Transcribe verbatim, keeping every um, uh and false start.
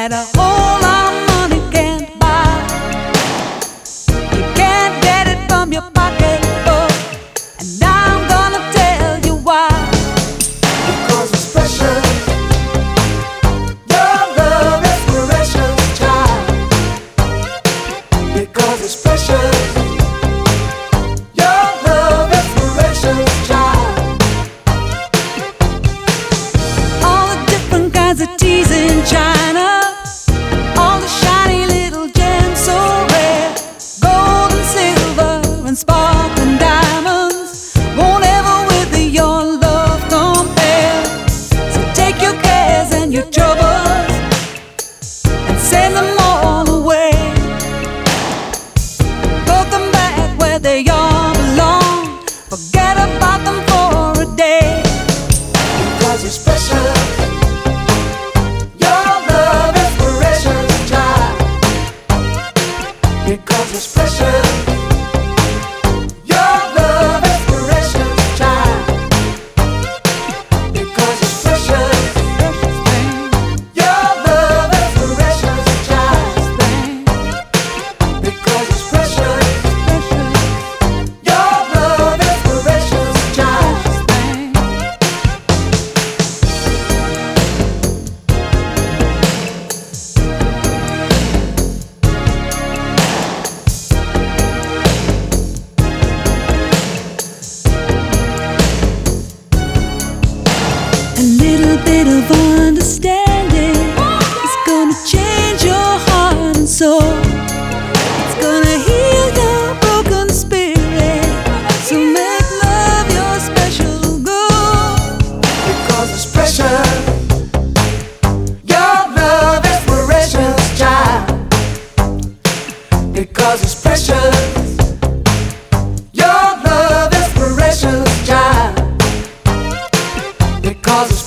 that a whole lot of money can't buy. You can't get it from your pocketbook, and I'm gonna tell you why. Because it's precious. Your love is precious, child. Because it's precious. Your love is precious, child. All the different kinds of teas in China, all the shiny little gems so rare, gold and silver and sparkling diamonds won't ever with your love compare. So take your cares and your troubles and send them all away. Put them back where they all belong. Forget about them for a day. Because it's precious. Your love is precious, child. Because it's precious. Your love is precious, child. Because it's precious. Your love is precious, child. Because it's precious. Your love is precious, child. A little bit of understanding is gonna change your heart and soul. It's gonna heal your broken spirit. So make love your special goal. Because it's precious. Your love is precious, child. Because it's precious. Your love is precious, child. Because it's